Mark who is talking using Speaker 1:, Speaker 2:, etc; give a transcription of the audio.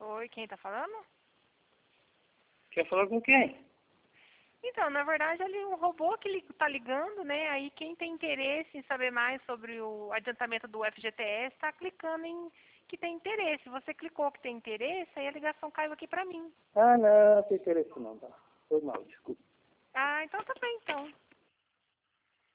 Speaker 1: Oi, quem tá falando?
Speaker 2: Quer falar com quem?
Speaker 1: Então, na verdade, ali um robô que tá ligando, né? Aí quem tem interesse em saber mais sobre o adiantamento do FGTS tá clicando em que tem interesse. Você clicou que tem interesse, aí a ligação caiu aqui pra mim.
Speaker 2: Ah, não tem interesse não, tá? Foi mal, desculpa.
Speaker 1: Ah, então tá bem, então.